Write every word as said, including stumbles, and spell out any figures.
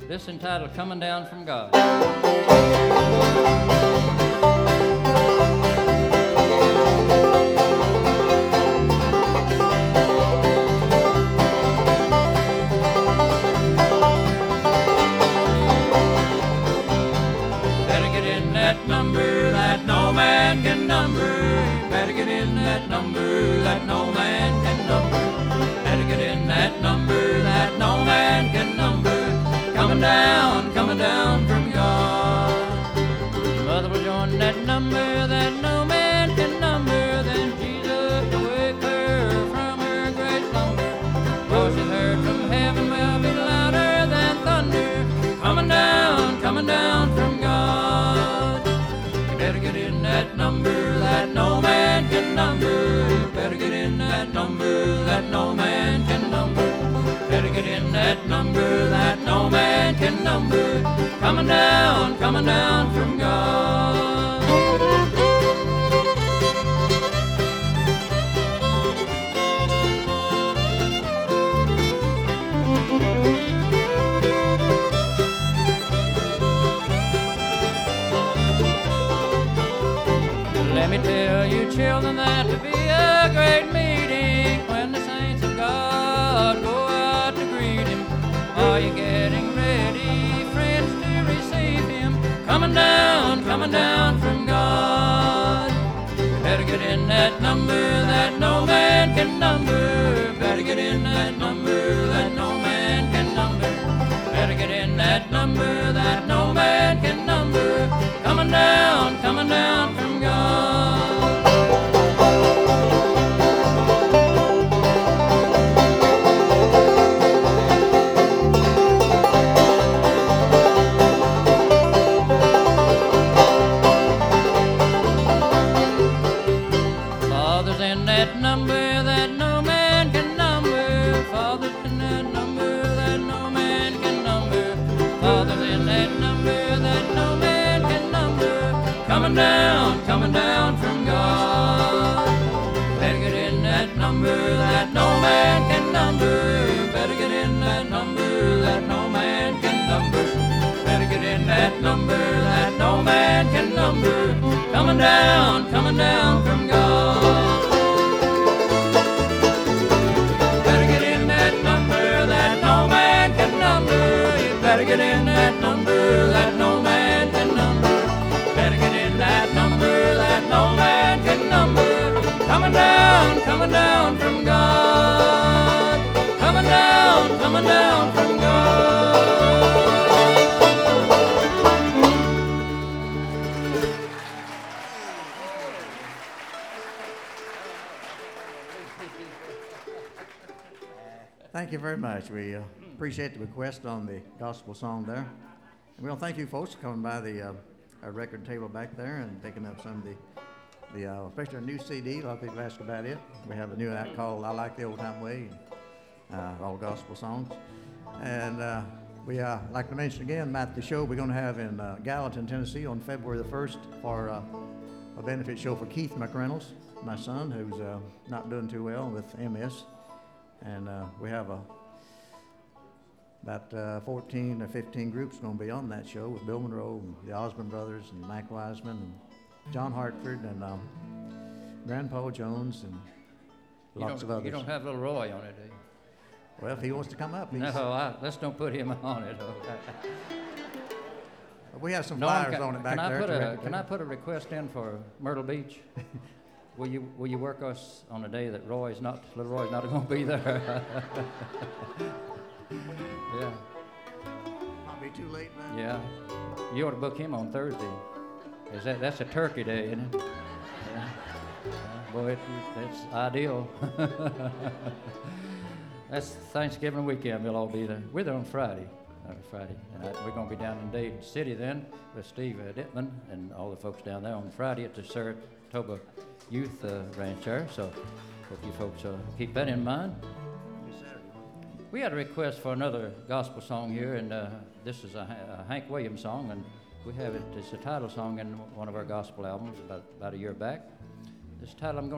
This entitled Coming Down from God. Better get in that number that no man can number. Better get in that number that no man can number. Better get in that number that no man can number. Coming down, coming down from God. Mother will join that number that no man can number. Then Jesus will wake her from her great slumber. Voices heard from heaven will be louder than thunder. Coming down, coming down from God. You better get in that number that no man can number. You better get in that number that no man can number. Better get in that number that no man can number. Coming down, coming down from God. Let me tell you, children, that to be a great meeting when the saints of God go out to greet Him. Are you getting ready, friends, to receive Him? Coming down, coming down from God. You better get in that number that no man can number. Better get in that number that no man can number. Better get in that number that no man can number. Coming down, coming down from God. Father's in that number that no man can number. Father's in that number that no man can number. Father's in that number that no man can number. Coming down, coming down from God. Better get in that number that no man can number. Better get in that number that no man can number. Better get in that number that no man can number. Coming down, coming down from God. Better get in that number that no man can number. You better get in that number that no man can number. Better get in that number that no man can number. Coming down, coming down from God. Coming down, coming down from God. Thank you very much. We uh, appreciate the request on the gospel song there. And we want to thank you folks for coming by the uh, our record table back there and picking up some of the, the uh, especially a new C D. A lot of people ask about it. We have a new one out called I Like the Old Time Way, uh, all gospel songs. And uh, we uh, like to mention again about the show we're going to have in uh, Gallatin, Tennessee on February the first for uh, a benefit show for Keith McReynolds, my son, who's uh, not doing too well with M S. And uh, we have a, about uh, fourteen or fifteen groups going to be on that show with Bill Monroe and the Osmond Brothers and Mike Wiseman and John Hartford and um, Grandpa Jones and You lots don't, of others. you don't have little Roy on it, do you? Well, if he wants to come up, he's, No, I, let's don't put him on it. we have some Norm, flyers can, on it back can I there. put at the a record Can I table. put a request in for Myrtle Beach? Will you Will you work us on a day that Roy's not little Roy's not going to be there? Yeah, Might be too late, man. yeah. You ought to book him on Thursday. Is that that's a turkey day, isn't it? Yeah. Yeah, boy, it, that's ideal. That's Thanksgiving weekend. We'll all be there. We're there on Friday. Uh, Friday, and I, we're going to be down in Dade City then with Steve uh, Dittman and all the folks down there on Friday at the Saratoga Youth uh, Ranch there. So hope you folks uh, keep that in mind. We had a request for another gospel song here, and uh, this is a, a Hank Williams song, and we have it. It's a title song in one of our gospel albums about about a year back. This title I'm going.